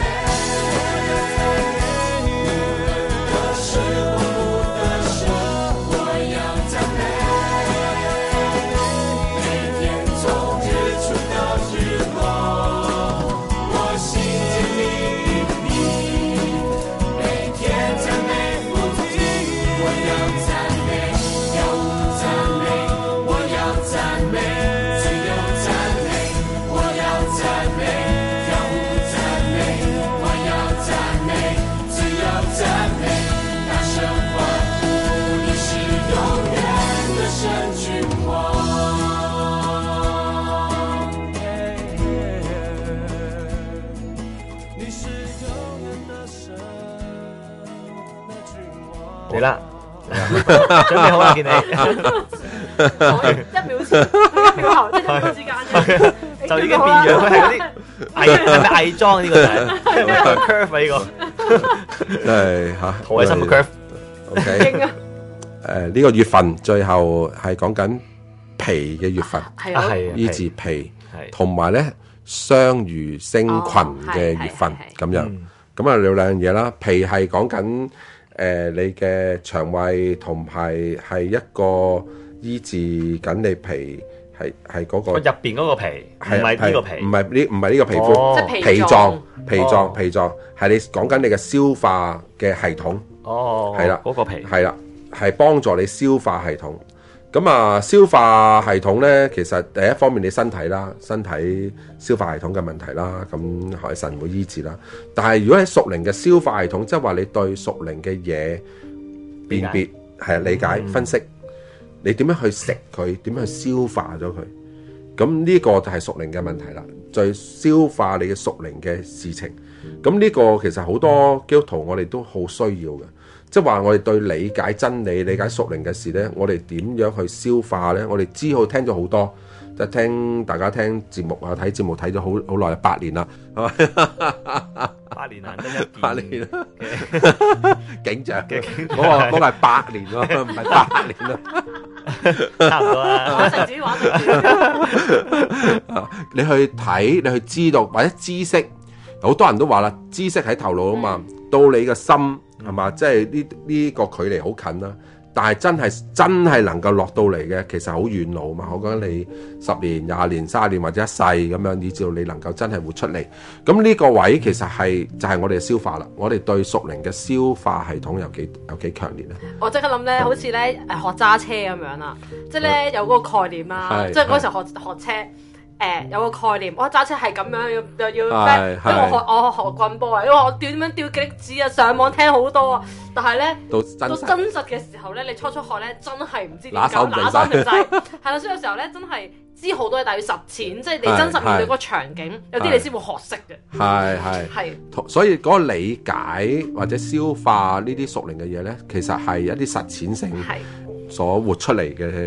無論的是歡呼的事，我要讚美。每天從日出到日落，我心堅定於你。每天讚美不停，我要讚美，要不讚美，我要讚美，只有讚美，我要讚美，要不讚美，我要讚美，只有讚美，大聲歡呼，你是永遠的神君王。你是永遠的神的君王。 嚟啦，準備好啦，見你一秒前、一秒後，即係一秒之間啫。 就已經變樣，佢係嗰啲偽係咪偽裝呢個就係，係咪有個 curve 啊呢個？ 真係嚇， 好鬼心嘅 curve。 OK， 勁啊！ 誒呢個月份最後係講緊皮嘅月份， 係啊， 啊係醫治皮， 係同埋咧雙魚星群嘅月份哦係係係咁樣。咁啊有兩樣嘢啦，皮係講緊誒你嘅腸胃，同埋係一個醫治緊你皮，係係嗰個我入邊嗰個皮，唔係呢個皮， 唔係呢唔係呢個皮膚， 哦即係皮脾臟臟脾臟哦脾臟係你講緊你嘅消化嘅系統。 哦， 係啦嗰個皮， 係啦，係幫助你消化系統。咁啊，消化系統咧，其實第一方面你身體啦，身體消化系統嘅問題啦，咁海神會醫治啦。但係如果喺屬靈嘅消化系統，即係話你對屬靈嘅嘢辨別係理解、分析，你點樣去食佢，點樣去消化咗佢。咁呢個就係屬靈嘅問題啦，就係消化你嘅屬靈嘅事情。咁呢個其實好多基督徒我哋都好需要嘅，即係話我哋對理解真理、理解屬靈嘅事呢，我哋點樣去消化呢？我哋知道聽咗好多，就聽大家聽節目啊、睇節目睇咗好好耐，八年啦，係咪？ 八年難得一見， 八年啦，景象嘅嗰個嗰個係八年喎，唔係八年啦。 差唔多啦。 玩成子，玩成子。 你去睇，你去知道或者知識，好多人都話啦，知識喺頭腦啊嘛，到你嘅心係嘛，即係呢呢個距離好近啦。但係真係真係能夠落到嚟嘅，其實好遠路嘛。我覺得你十年、廿年、三十年或者一世咁樣，以至到你能夠真係活出嚟。咁呢個位其實係就係、是、我哋嘅消化啦。我哋對屬靈嘅消化系統有幾有幾強烈咧？ 我即刻諗咧，好似咧誒學揸車咁樣啦，即係咧有嗰個概念啦， 係即係嗰時候學學車。誒有個概念，我揸車係咁樣，又又要係咩？因為我學我學棍波啊，因為我點樣吊極指啊，上網聽好多啊，但係咧到真實到真實嘅時候咧，你初初學咧真係唔知點解， 拿手唔定拿手唔定勢，係啦，所以有時候咧真係知好多嘢，但係要實踐，即係你真實面對嗰個場景，有啲你先會學識嘅。 係係係， 所以嗰個理解或者消化呢啲屬靈嘅嘢咧，其實係一啲實踐性係所活出嚟嘅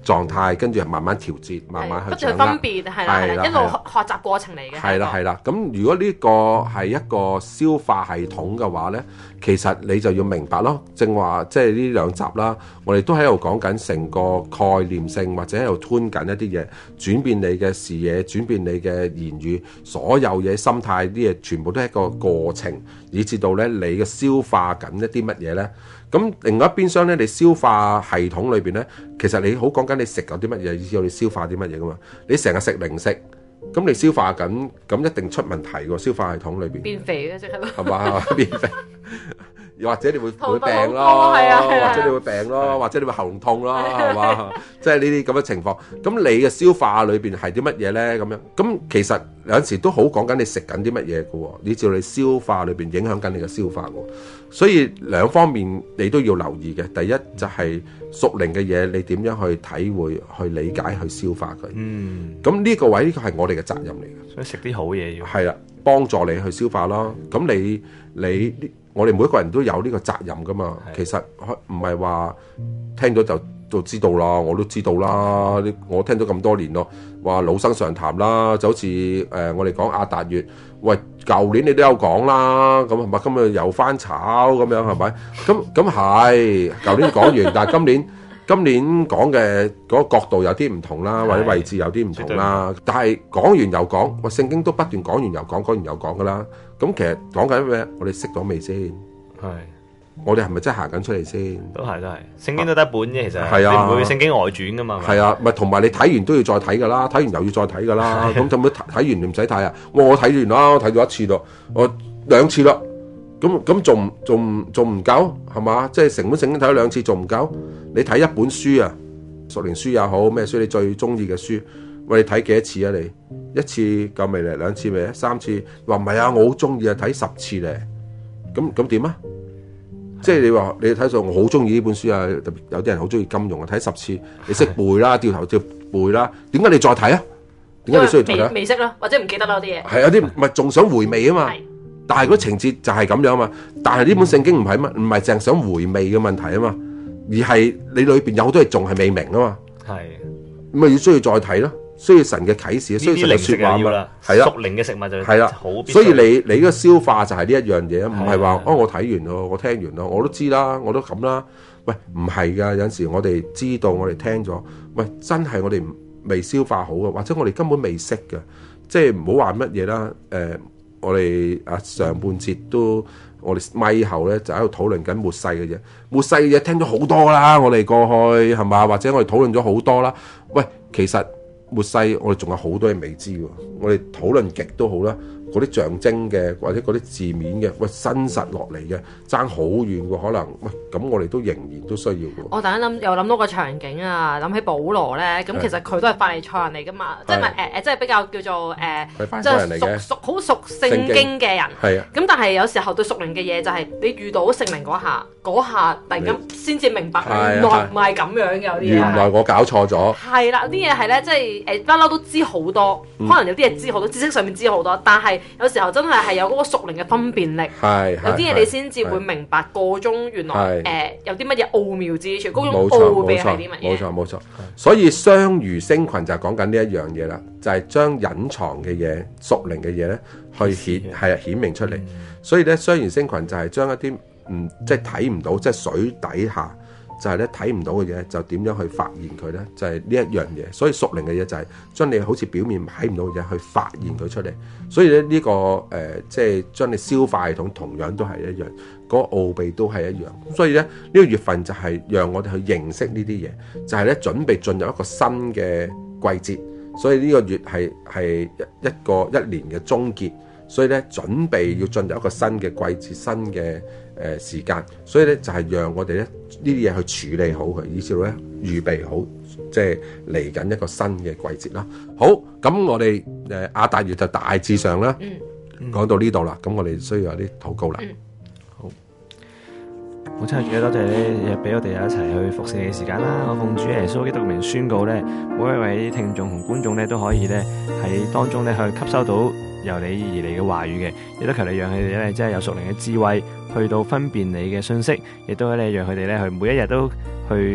狀態，跟住慢慢調節，慢慢去不斷去分別，係啦，係啦，一路學習過程嚟嘅。 係啦，係啦。咁如果呢個係一個消化系統嘅話咧，其實你就要明白咯。正話即係呢兩集啦，我哋都喺度講緊成個概念性，或者喺度吞緊一啲嘢，轉變你嘅視野，轉變你嘅言語，所有嘢心態啲嘢，全部都係一個過程，以至到咧你嘅消化緊一啲乜嘢咧。咁另外一邊廂咧，你消化系統裏邊咧，其實你好講緊你食咗啲乜嘢，以至到你消化啲乜嘢噶嘛。你成日食零食，咁你消化緊，咁一定出問題喎。消化系統裏邊變肥嘅即係， 係嘛？變肥，又或者你會會病咯，或者你會病咯，或者你會喉嚨痛咯，係嘛？即係呢啲咁嘅情況。咁你嘅消化裏邊係啲乜嘢咧？咁樣咁其實有陣時都好講緊你食緊啲乜嘢嘅喎，以至到你消化裏邊影響緊你嘅消化喎。所以兩方面你都要留意嘅。第一就係屬靈嘅嘢，你點樣去體會、去理解、去消化佢。嗯。咁呢個位呢個係我哋嘅責任嚟嘅。 所以食啲好嘢要。係啦，幫助你去消化咯。咁你你我哋每一個人都有呢個責任噶嘛。其實唔係話聽咗就就知道啦，我都知道啦。我聽咗咁多年咯，話老生常談啦，就好似誒、呃、我哋講亞達月。喂，舊年你都有講啦，咁係咪今日又翻炒咁樣係咪？咁咁係，舊年講完，但係今年今年講嘅嗰個角度有啲唔同啦，或者位置有啲唔同啦。但係講完又講，喂，聖經都不斷講完又講，講完又講噶啦。咁其實講緊咩？我哋識咗未先？係。我哋係咪真係行緊出嚟先？ 都係都係，聖經都得一本啫，其實。 係啊， 你唔會聖經外傳噶嘛？ 係啊，咪同埋你睇完都要再睇噶啦，睇完又要再睇噶啦。咁咁樣睇完你唔使睇啊？我睇完啦，我睇咗一次咯，我兩次咯。咁咁仲仲仲唔夠係嘛？即係成本聖經睇咗兩次仲唔夠？你睇一本書啊，屬靈書也好，咩書你最中意嘅書？喂，你睇幾多次啊？你一次夠未咧？兩次未咧？三次？話唔係啊，我好中意啊，睇十次咧。咁咁點啊？即係你話你睇上我好中意呢本書啊，特別有啲人好中意金融啊，睇十次你識背啦，掉頭就背啦。點解你再睇啊？點解你需要睇啊？ 未識啦，或者唔記得啦啲嘢。 係有啲咪仲想回味啊嘛。但係嗰情節就係咁樣啊嘛。但係呢本聖經唔係嘛，唔係淨係想回味嘅問題啊嘛，而係你裏邊有好多嘢仲係未明啊嘛。係咪要需要再睇咯？需要神嘅啟示，需要神嘅説話嘛。係啦， 屬靈嘅食物就係啦，所以你你呢個消化就係呢一樣嘢，唔係話哦我睇完咯，我聽完咯，我都知啦，我都咁啦。喂，唔係㗎，有陣時我哋知道，我哋聽咗，喂，真係我哋未消化好嘅，或者我哋根本未識嘅，即係唔好話乜嘢啦。誒、呃，我哋啊上半節都我哋咪後咧就喺度討論緊末世嘅嘢，末世嘅嘢聽咗好多啦，我哋過去係嘛，或者我哋討論咗好多啦。喂，其實末世我哋仲有好多嘢未知喎，我哋討論極都好啦，嗰啲象徵嘅或者嗰啲字面嘅，喂真實落嚟嘅爭好遠喎，可能喂咁我哋都仍然都需要嘅。 我突然間諗又諗到個場景啊，諗起保羅咧，咁其實佢都係法利賽人嚟噶嘛，即係咪誒誒，即係比較叫做誒，即係熟熟好熟聖經嘅人。係啊。咁但係有時候對屬靈嘅嘢就係你遇到聖靈嗰下，嗰下突然間先至明白，原來唔係咁樣嘅有啲嘢。 原來我搞錯咗。係啦，啲嘢係咧，即係誒不嬲都知好多，可能有啲嘢知好多，知識上面知好多，但係有時候真係係有嗰個屬靈嘅分辨力，有啲嘢你先至會明白個中原來誒有啲乜嘢奧妙之處，嗰種奧秘係啲乜嘢？ 冇錯冇錯，所以雙魚星群就係講緊呢一樣嘢啦，就係將隱藏嘅嘢、屬靈嘅嘢咧，去顯係顯明出嚟。所以咧，雙魚星群就係將一啲唔即係睇唔到，即係水底下。就係咧睇唔到嘅嘢，就點樣去發現佢咧？就係呢一樣嘢。所以屬靈嘅嘢就係將你好似表面睇唔到嘅嘢去發現佢出嚟。所以咧、這、呢個誒，即、呃、係、就是、將你消化系統同樣都係一樣，嗰、那個奧秘都係一樣。所以咧呢、這個月份就係讓我哋去認識呢啲嘢，就係、是、咧準備進入一個新嘅季節。所以呢個月係係一個一年嘅終結。所以咧準備要進入一個新嘅季節、新嘅誒、呃、時間，所以咧就係、是、讓我哋咧呢啲嘢去處理好佢，以至到咧預備好，即係嚟緊一個新嘅季節啦。好，咁我哋誒亞達月就大致上啦，嗯、講到呢度啦，咁我哋需要有啲禱告啦。嗯、好， 好親愛嘅主，多謝你俾我哋一齊去服侍你嘅時間啦。我奉主耶穌基督嘅名宣告咧，每一位聽眾同觀眾咧都可以咧喺當中咧去吸收到由你而嚟嘅話語嘅，亦都求你讓佢哋咧，即係有屬靈嘅智慧，去到分辨你嘅信息，亦都咧讓佢哋咧去每一日都去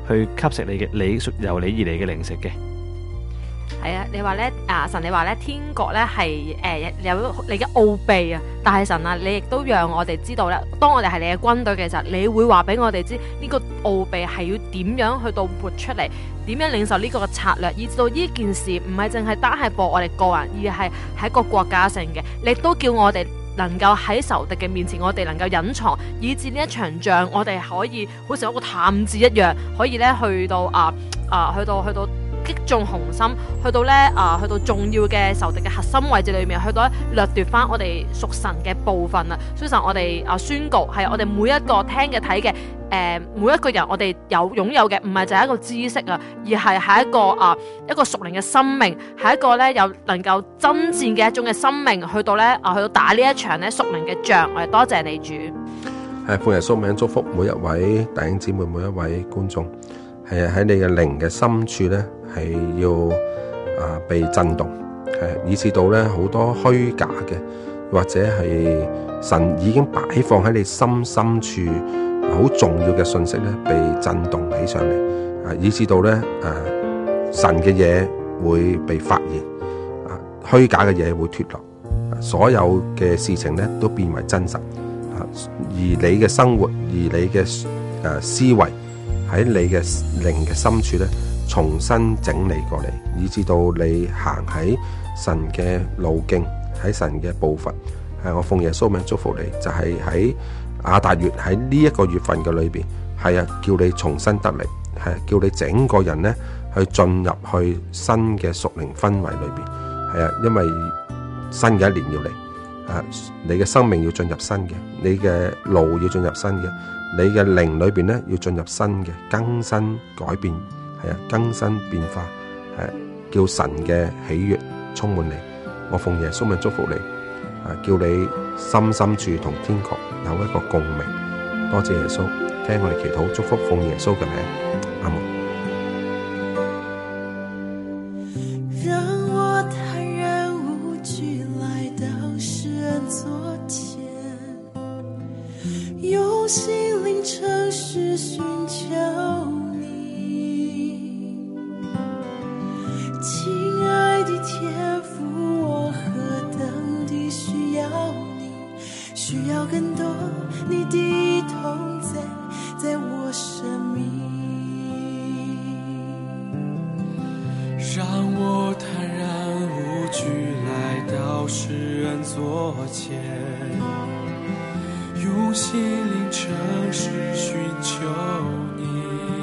去吸食你嘅你屬由你而嚟嘅靈食嘅。 係啊，你話咧啊神，你話咧天國咧係誒有你嘅奧秘啊，但係神啊，你亦都讓我哋知道咧，當我哋係你嘅軍隊嘅時候，你會話俾我哋知呢個奧秘係要點樣去到活出嚟，點樣領受呢個策略，以至到呢件事唔係淨係單係播我哋個人，而係喺一個國家性嘅，你都叫我哋能夠喺仇敵嘅面前，我哋能夠隱藏，以至呢一場仗，我哋可以好似一個探子一樣，可以咧去到啊啊去到去到。去到擊中紅心，去到咧啊、呃，去到重要嘅仇敵嘅核心位置裏面，去到掠奪翻我哋屬神嘅部分啊！所以就我哋啊宣告，係我哋每一個聽嘅睇嘅誒，每一個人我哋有擁有嘅，唔係就係一個知識啊，而係係一個啊一個屬靈嘅生命，係一個咧有能夠爭戰嘅一種嘅生命，去到咧啊去到打呢一場咧屬靈嘅仗。我哋多謝你主， 係奉耶穌名祝福每一位弟兄姊妹，每一位觀眾。係喺你嘅靈嘅深處咧，係要啊被震動，係以至到咧好多虛假嘅，或者係神已經擺放喺你心深處好重要嘅信息咧，被震動起上嚟，啊以至到咧誒、啊、神嘅嘢會被發現，啊虛假嘅嘢會脫落，啊，所有嘅事情咧都變為真實，啊而你嘅生活，而你嘅誒、啊、思維。喺你嘅靈嘅深處咧，重新整理過嚟，以至到你行喺神嘅路徑，喺神嘅步伐。係我奉耶穌名祝福你，就係喺亞達月喺呢一個月份嘅裏邊，係啊，叫你重新得力，係叫你整個人咧去進入去新嘅屬靈氛圍裏邊，係啊，因為新嘅一年要嚟，啊，你嘅生命要進入新嘅，你嘅路要進入新嘅。你嘅靈裏邊咧，要進入新嘅更新改變，係啊，更新變化，係叫神嘅喜悅充滿你。我奉耶穌名祝福你，啊，叫你心深處同天國有一個共鳴。多謝耶穌，聽我哋祈禱祝福，奉耶穌嘅名，阿門。 讓我坦然無懼來到世人座前，用心靈誠實尋求你，親愛的天父，我何等地需要你，需要更多你的同在在我生命，讓我坦然無懼來到世人座前，用心靈誠實尋求你，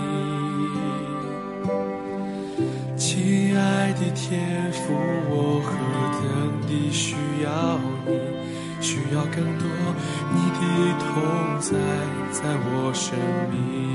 親愛的天父，我何等地需要你，需要更多你的同在在我生命。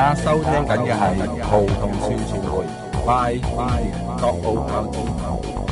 家收聽緊嘅係葡萄樹傳媒，拜拜，各澳